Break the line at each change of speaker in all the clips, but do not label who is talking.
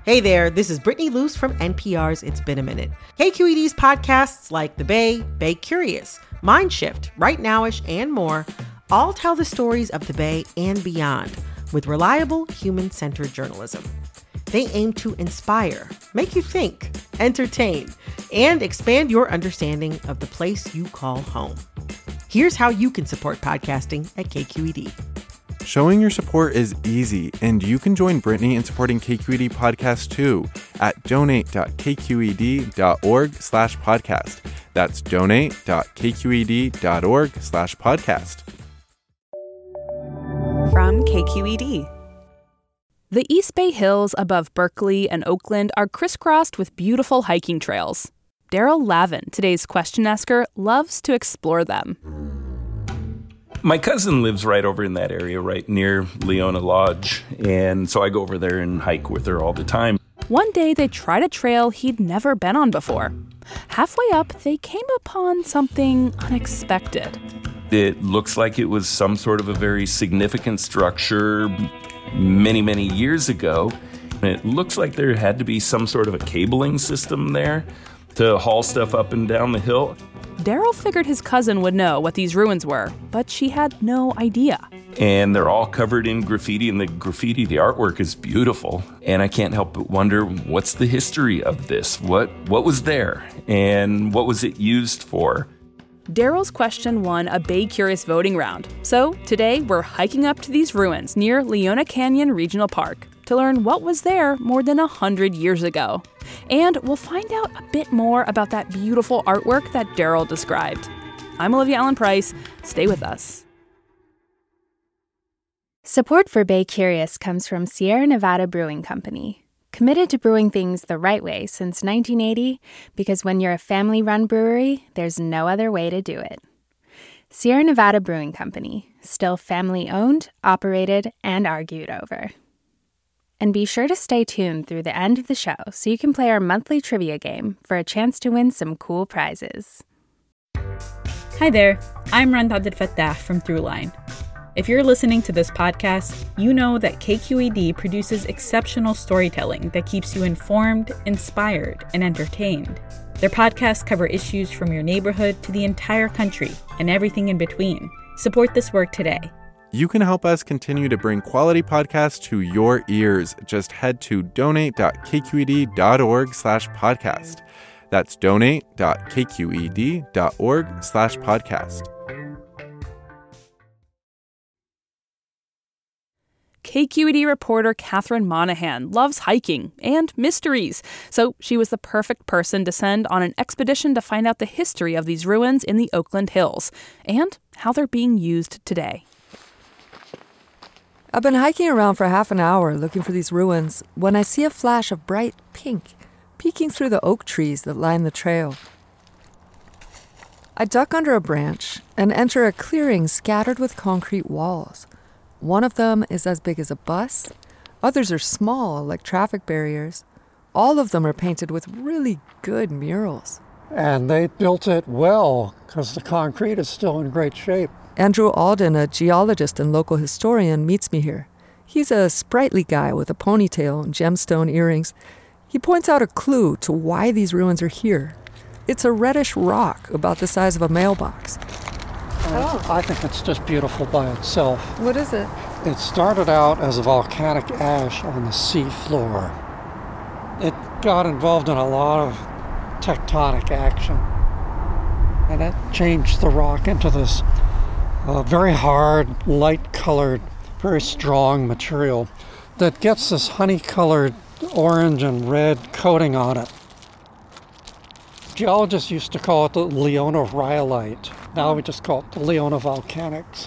Hey there, this is Brittany Luce from NPR's It's Been a Minute. KQED's podcasts like The Bay Curious, Mind Shift, Right Nowish, and more all tell the stories of the Bay and beyond with reliable, human-centered journalism. They aim to inspire, make you think, entertain, and expand your understanding of the place you call home. Here's how you can support podcasting at KQED.
Showing your support is easy, and you can join Brittany in supporting KQED Podcast too at donate.kqed.org/podcast. That's donate.kqed.org/podcast.
From KQED. The East Bay Hills above Berkeley and Oakland are crisscrossed with beautiful hiking trails. Daryl Lavin, today's question asker, loves to explore them.
My cousin lives right over in that area, right near Leona Lodge, and so I go over there and hike with her all the time.
One day they tried a trail he'd never been on before. Halfway up, they came upon something unexpected.
It looks like it was some sort of a very significant structure many, many years ago. It looks like there had to be some sort of a cabling system there to haul stuff up and down the hill.
Daryl figured his cousin would know what these ruins were, but she had no idea.
And they're all covered in graffiti, and the artwork is beautiful. And I can't help but wonder, what's the history of this? What was there? And what was it used for?
Daryl's question won a Bay Curious voting round. So today we're hiking up to these ruins near Leona Canyon Regional Park to learn what was there more than 100 years ago. And we'll find out a bit more about that beautiful artwork that Daryl described. I'm Olivia Allen Price. Stay with us.
Support for Bay Curious comes from Sierra Nevada Brewing Company, committed to brewing things the right way since 1980, because when you're a family-run brewery, there's no other way to do it. Sierra Nevada Brewing Company, still family-owned, operated, and argued over. And be sure to stay tuned through the end of the show so you can play our monthly trivia game for a chance to win some cool prizes.
Hi there, I'm Rand Abdel Fattah from Throughline. If you're listening to this podcast, you know that KQED produces exceptional storytelling that keeps you informed, inspired, and entertained. Their podcasts cover issues from your neighborhood to the entire country and everything in between. Support this work today.
You can help us continue to bring quality podcasts to your ears. Just head to donate.kqed.org/podcast. That's donate.kqed.org/podcast.
KQED reporter Catherine Monahan loves hiking and mysteries, so she was the perfect person to send on an expedition to find out the history of these ruins in the Oakland Hills and how they're being used today.
I've been hiking around for half an hour looking for these ruins when I see a flash of bright pink peeking through the oak trees that line the trail. I duck under a branch and enter a clearing scattered with concrete walls. One of them is as big as a bus. Others are small, like traffic barriers. All of them are painted with really good murals.
And they built it well because the concrete is still in great shape.
Andrew Alden, a geologist and local historian, meets me here. He's a sprightly guy with a ponytail and gemstone earrings. He points out a clue to why these ruins are here. It's a reddish rock about the size of a mailbox.
I think it's just beautiful by itself.
What is it?
It started out as a volcanic ash on the sea floor. It got involved in a lot of tectonic action. And it changed the rock into this very hard, light-colored, very strong material that gets this honey-colored orange and red coating on it. Geologists used to call it the Leona rhyolite. Now we just call it the Leona volcanics.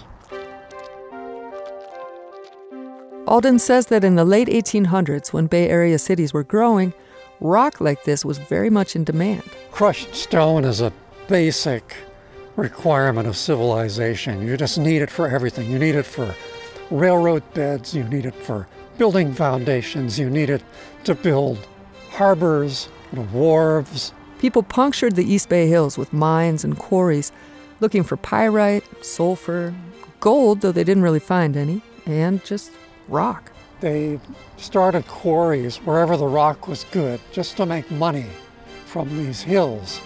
Alden says that in the late 1800s, when Bay Area cities were growing, rock like this was very much in demand.
Crushed stone is a basic requirement of civilization. You just need it for everything. You need it for railroad beds, you need it for building foundations, you need it to build harbors, wharves.
People punctured the East Bay Hills with mines and quarries, looking for pyrite, sulfur, gold, though they didn't really find any, and just rock.
They started quarries wherever the rock was good, just to make money from these hills.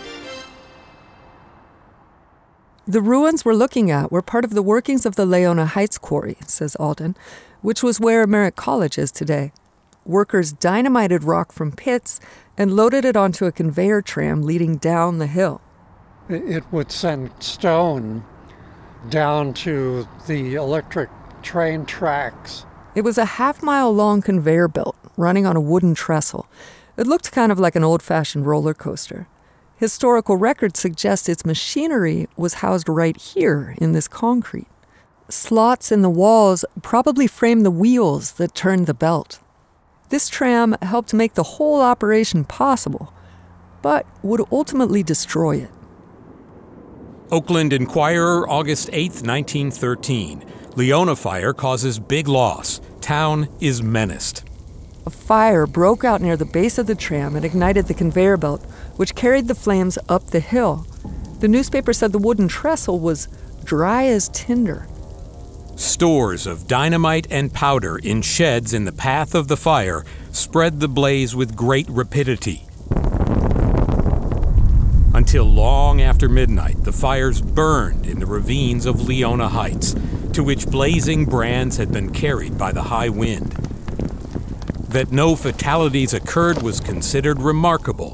The ruins we're looking at were part of the workings of the Leona Heights quarry, says Alden, which was where Merritt College is today. Workers dynamited rock from pits and loaded it onto a conveyor tram leading down the hill.
It would send stone down to the electric train tracks.
It was a half-mile-long conveyor belt running on a wooden trestle. It looked kind of like an old-fashioned roller coaster. Historical records suggest its machinery was housed right here in this concrete. Slots in the walls probably framed the wheels that turned the belt. This tram helped make the whole operation possible, but would ultimately destroy it.
Oakland Inquirer, August 8, 1913. Leona fire causes big loss. Town is menaced.
A fire broke out near the base of the tram and ignited the conveyor belt, which carried the flames up the hill. The newspaper said the wooden trestle was dry as tinder.
Stores of dynamite and powder in sheds in the path of the fire spread the blaze with great rapidity. Until long after midnight, the fires burned in the ravines of Leona Heights, to which blazing brands had been carried by the high wind. That no fatalities occurred was considered remarkable.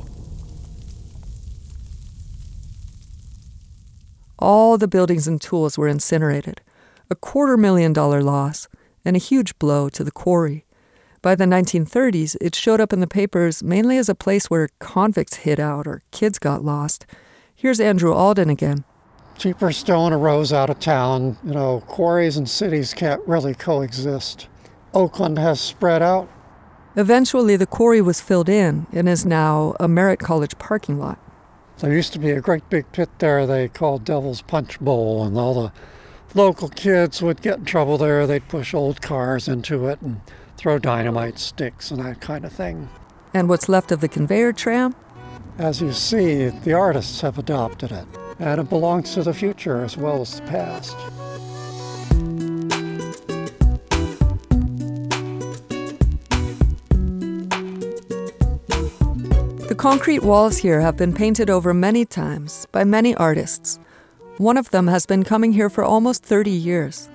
All the buildings and tools were incinerated, a $250,000 loss, and a huge blow to the quarry. By the 1930s, it showed up in the papers mainly as a place where convicts hid out or kids got lost. Here's Andrew Alden again.
Cheaper stone arose out of town. Quarries and cities can't really coexist. Oakland has spread out.
Eventually, the quarry was filled in and is now a Merritt College parking lot.
There used to be a great big pit there they called Devil's Punch Bowl, and all the local kids would get in trouble there. They'd push old cars into it and throw dynamite sticks and that kind of thing.
And what's left of the conveyor tram?
As you see, the artists have adopted it, and it belongs to the future as well as the past.
The concrete walls here have been painted over many times by many artists. One of them has been coming here for almost 30 years.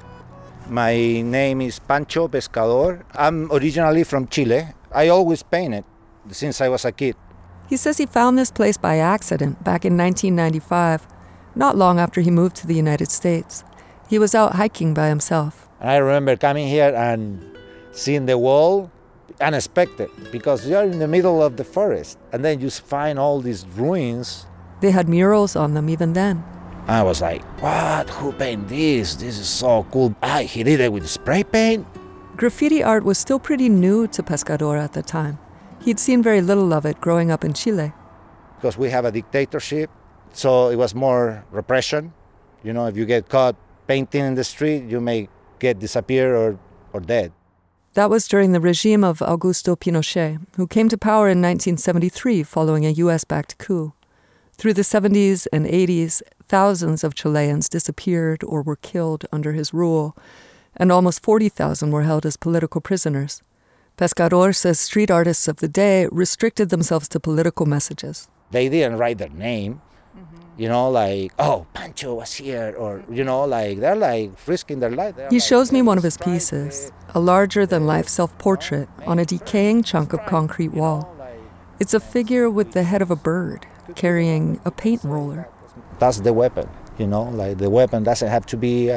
My name is Pancho Pescador. I'm originally from Chile. I always painted since I was a kid.
He says he found this place by accident back in 1995, not long after he moved to the United States. He was out hiking by himself.
I remember coming here and seeing the wall, unexpected, because you're in the middle of the forest, and then you find all these ruins.
They had murals on them even then.
I was like, what? Who painted this? This is so cool. He did it with spray paint?
Graffiti art was still pretty new to Pescador at the time. He'd seen very little of it growing up in Chile.
Because we have a dictatorship, so it was more repression. If you get caught painting in the street, you may get disappeared or dead.
That was during the regime of Augusto Pinochet, who came to power in 1973 following a U.S.-backed coup. Through the 70s and 80s, thousands of Chileans disappeared or were killed under his rule, and almost 40,000 were held as political prisoners. Pescador says street artists of the day restricted themselves to political messages.
They didn't write their name, like, oh, Pancho was here, or, they're like risking their life.
He shows me one of his pieces, a larger-than-life self-portrait on a decaying chunk of concrete wall. It's a figure with the head of a bird, carrying a paint roller.
That's the weapon, the weapon doesn't have to be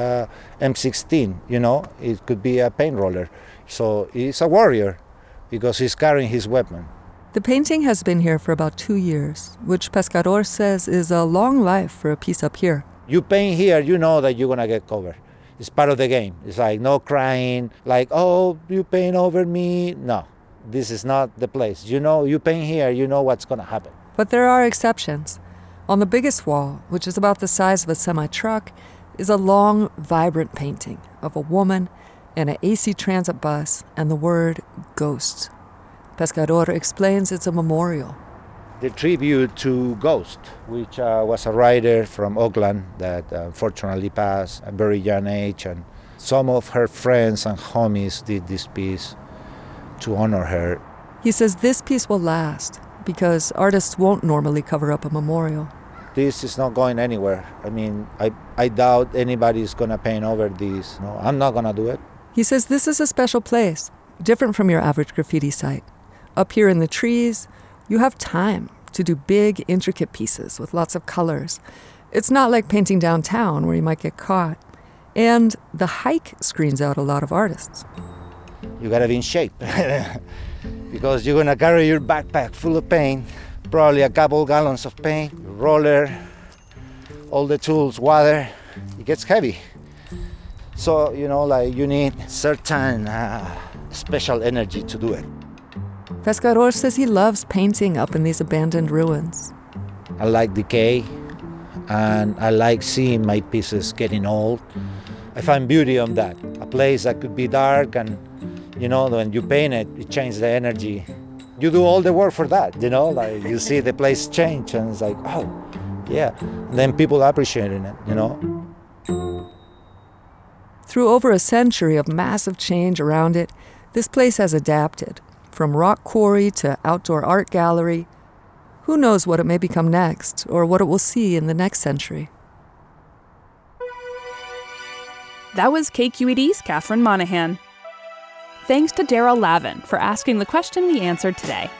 M16, it could be a paint roller. So he's a warrior because he's carrying his weapon.
The painting has been here for about 2 years, which Pescador says is a long life for a piece up here.
You paint here, you know that you're going to get covered. It's part of the game. It's like no crying, like, oh, you paint over me. No, this is not the place. You paint here, you know what's going to happen.
But there are exceptions. On the biggest wall, which is about the size of a semi-truck, is a long, vibrant painting of a woman and an AC Transit bus and the word ghost. Pescador explains it's a memorial.
The tribute to Ghost, which was a writer from Oakland that unfortunately passed at a very young age. And Some of her friends and homies did this piece to honor her.
He says this piece will last because artists won't normally cover up a memorial.
This is not going anywhere. I mean, I doubt anybody's going to paint over this. No, I'm not going to do it.
He says this is a special place, different from your average graffiti site. Up here in the trees, you have time to do big, intricate pieces with lots of colors. It's not like painting downtown where you might get caught. And the hike screens out a lot of artists.
You gotta be in shape because you're gonna carry your backpack full of paint, probably a couple gallons of paint, roller, all the tools, water. It gets heavy. So, you need certain special energy to do it.
Pescador says he loves painting up in these abandoned ruins.
I like decay, and I like seeing my pieces getting old. I find beauty on that. A place that could be dark, and when you paint it, it changes the energy. You do all the work for that, you see the place change, and it's like, oh, yeah. And then people appreciating it,
Through over a century of massive change around it, this place has adapted. From rock quarry to outdoor art gallery. Who knows what it may become next, or what it will see in the next century.
That was KQED's Catherine Monahan. Thanks to Daryl Lavin for asking the question we answered today.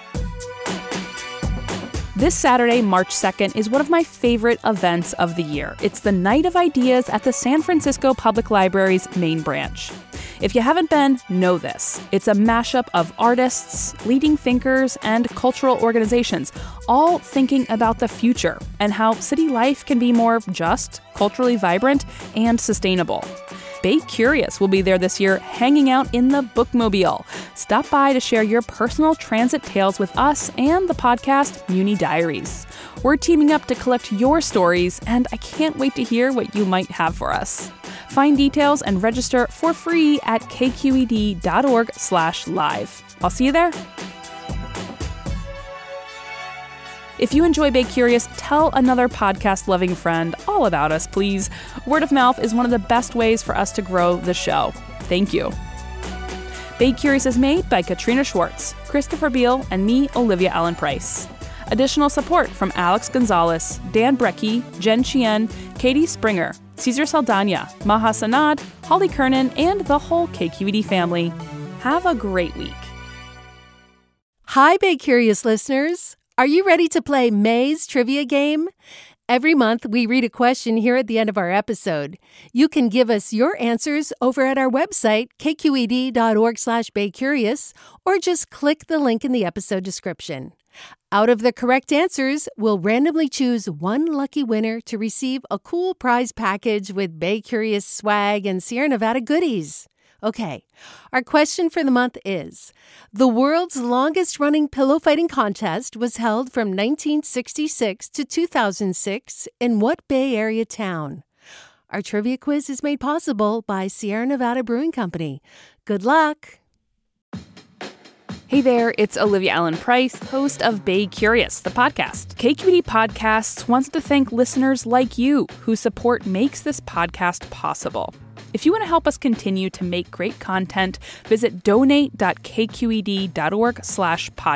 This Saturday, March 2nd, is one of my favorite events of the year. It's the Night of Ideas at the San Francisco Public Library's main branch. If you haven't been, know this. It's a mashup of artists, leading thinkers, and cultural organizations, all thinking about the future and how city life can be more just, culturally vibrant, and sustainable. Bay Curious will be there this year, hanging out in the Bookmobile. Stop by to share your personal transit tales with us and the podcast Muni Diaries. We're teaming up to collect your stories, and I can't wait to hear what you might have for us. Find details and register for free at kqed.org/live. I'll see you there. If you enjoy Bay Curious, tell another podcast-loving friend all about us, please. Word of mouth is one of the best ways for us to grow the show. Thank you. Bay Curious is made by Katrina Schwartz, Christopher Beal, and me, Olivia Allen Price. Additional support from Alex Gonzalez, Dan Brecky, Jen Chien, Katie Springer, Cesar Saldana, Maha Sanad, Holly Kernan, and the whole KQED family. Have a great week.
Hi, Bay Curious listeners. Are you ready to play May's Trivia Game? Every month, we read a question here at the end of our episode. You can give us your answers over at our website, kqed.org/baycurious, or just click the link in the episode description. Out of the correct answers, we'll randomly choose one lucky winner to receive a cool prize package with Bay Curious swag and Sierra Nevada goodies. Okay, our question for the month is, the world's longest-running pillow fighting contest was held from 1966 to 2006 in what Bay Area town? Our trivia quiz is made possible by Sierra Nevada Brewing Company. Good luck!
Hey there, it's Olivia Allen Price, host of Bay Curious, the podcast. KQED Podcasts wants to thank listeners like you whose support makes this podcast possible. If you want to help us continue to make great content, visit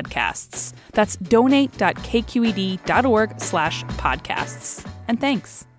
donate.kqed.org/podcasts. That's donate.kqed.org/podcasts. And thanks.